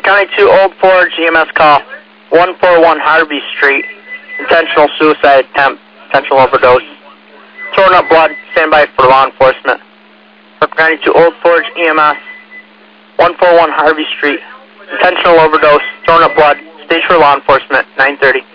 County 2 Old Forge EMS call 141 Harvey Street. Intentional suicide attempt, potential overdose. Throwing up blood, stand by for law enforcement. County 2 Old Forge EMS 141 Harvey Street. Intentional overdose, throwing up blood, stage for law enforcement, 9:30.